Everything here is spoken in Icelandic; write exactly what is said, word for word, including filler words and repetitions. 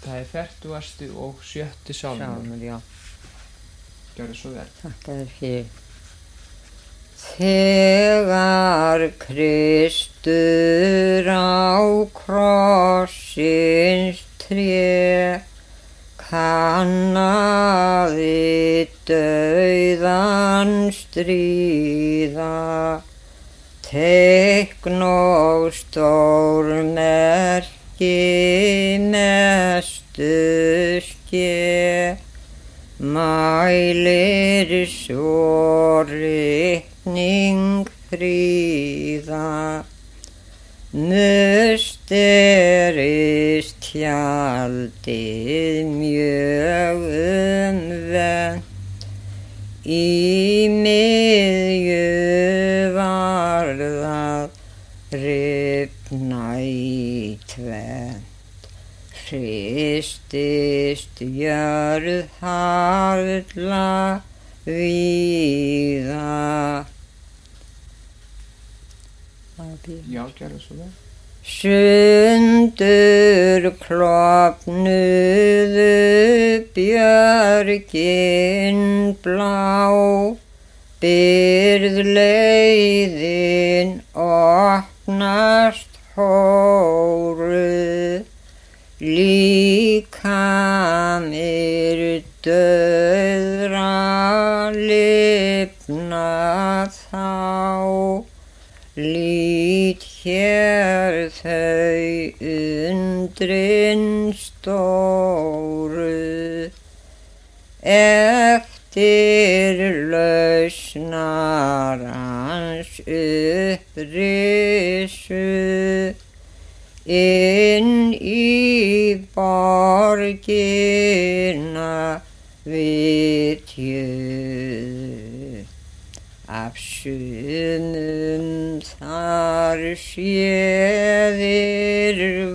Það er fertugasti og sjötti sálmur. Sálmur, já. Gjörðu svo vel. Þakka þér fyrir. Þegar Kristur á krossins tré kannaði dauðan stríða, teikn og stórmerki mestu ske, mælir svo ritning fríða, musterist tjaldið mjög umvend, í miðju var það rifna í tvennt, hristist jörð harla víða. Já, gjörðu svo vel. Sundur klofnuðu björgin blá, byrðleiðin opnast hóru, líkamir dauðra lifna þá, lít hér þau undrin stóru, eftir lausnarans upprisu, inn í borgina vitjuðu, af sumum þar séðir